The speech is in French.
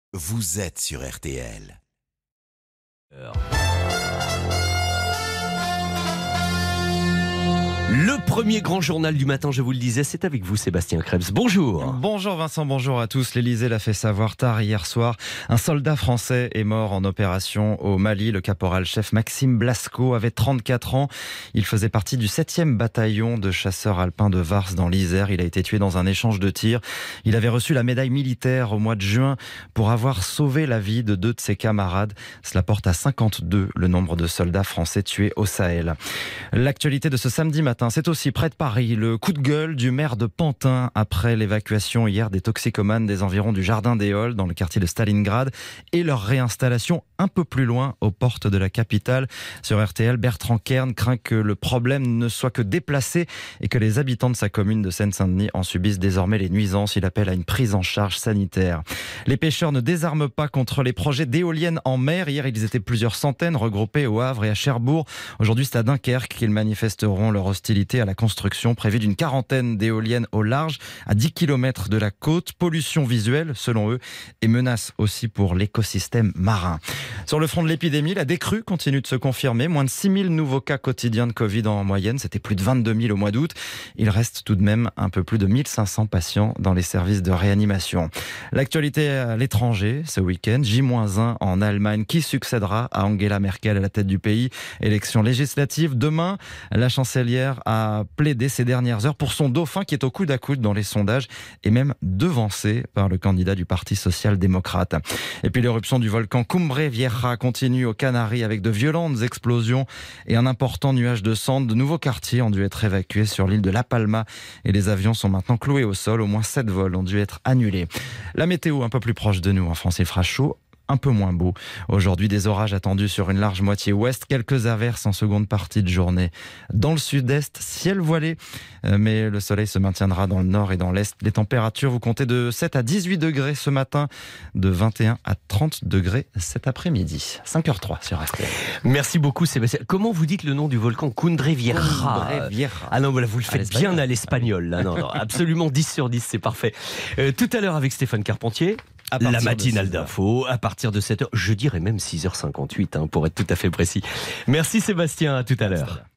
vous êtes sur RTL. Le premier grand journal du matin, je vous le disais, c'est avec vous Sébastien Krebs. Bonjour. Bonjour Vincent, bonjour à tous. L'Élysée l'a fait savoir tard hier soir. Un soldat français est mort en opération au Mali. Le caporal-chef Maxime Blasco avait 34 ans. Il faisait partie du 7e bataillon de chasseurs alpins de Vars dans l'Isère. Il a été tué dans un échange de tirs. Il avait reçu la médaille militaire au mois de juin pour avoir sauvé la vie de 2 de ses camarades. Cela porte à 52 le nombre de soldats français tués au Sahel. L'actualité de ce samedi matin, c'est aussi près de Paris, le coup de gueule du maire de Pantin après l'évacuation hier des toxicomanes des environs du Jardin des Halles dans le quartier de Stalingrad et leur réinstallation un peu plus loin aux portes de la capitale. Sur RTL, Bertrand Kern craint que le problème ne soit que déplacé et que les habitants de sa commune de Seine-Saint-Denis en subissent désormais les nuisances. Il appelle à une prise en charge sanitaire. Les pêcheurs ne désarment pas contre les projets d'éoliennes en mer. Hier, ils étaient plusieurs centaines regroupés au Havre et à Cherbourg. Aujourd'hui, c'est à Dunkerque qu'ils manifesteront leur hostilité à la construction prévue d'une quarantaine d'éoliennes au large, à 10 km de la côte. Pollution visuelle, selon eux, et menace aussi pour l'écosystème marin. Sur le front de l'épidémie, la décrue continue de se confirmer. Moins de 6 000 nouveaux cas quotidiens de Covid en moyenne. C'était plus de 22 000 au mois d'août. Il reste tout de même un peu plus de 1 500 patients dans les services de réanimation. L'actualité à l'étranger, ce week-end, J-1 en Allemagne. Qui succédera à Angela Merkel à la tête du pays? Élection législative. Demain, la chancelière a plaidé ces dernières heures pour son dauphin qui est au coude à coude dans les sondages et même devancé par le candidat du Parti social-démocrate. Et puis l'éruption du volcan Cumbre Vieja continue aux Canaries avec de violentes explosions et un important nuage de cendres. De nouveaux quartiers ont dû être évacués sur l'île de La Palma et les avions sont maintenant cloués au sol. Au moins 7 vols ont dû être annulés. La météo un peu plus proche de nous. En France, il fera chaud, un peu moins beau. Aujourd'hui, des orages attendus sur une large moitié ouest, quelques averses en seconde partie de journée. Dans le sud-est, ciel voilé, mais le soleil se maintiendra dans le nord et dans l'est. Les températures, vous comptez de 7 à 18 degrés ce matin, de 21 à 30 degrés cet après-midi. 5h03 sur RTL. Merci beaucoup Sébastien. Comment vous dites le nom du volcan? Cumbre Vieja. Ah non, voilà, vous le faites bien à l'espagnol. Là. Non, absolument 10 sur 10, c'est parfait. Tout à l'heure avec Stéphane Carpentier. La matinale d'info, à partir de 7h, je dirais même 6h58, pour être tout à fait précis. Merci Sébastien, à tout à l'heure.